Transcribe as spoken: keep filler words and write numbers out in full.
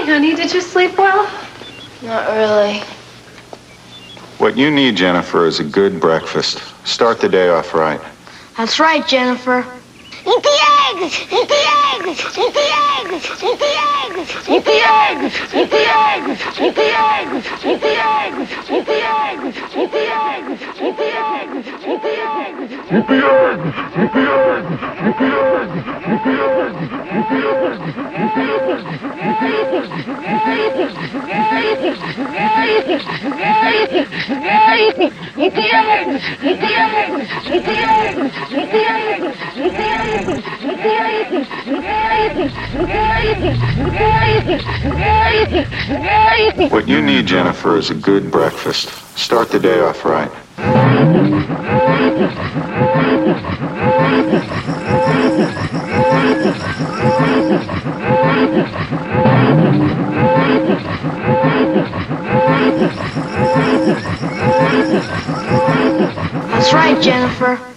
Hi, honey. Did you sleep well? Not really. What you need, Jennifer, is a good breakfast. Start the day off right. That's right, Jennifer. Eat the eggs! Eat the eggs! Eat the eggs! Eat the eggs! Eat the eggs! Eat the eggs! Eat the eggs! Eat the eggs! Eat the eggs! Eat the eggs! Eat the eggs! Eat the eggs! Eat the eggs! Eat the eggs! Eat the eggs! Eat the eggs! Eat the eggs! Eat the eggs! What you need, Jennifer, is a good breakfast. Start the day off right. That's right, Jennifer.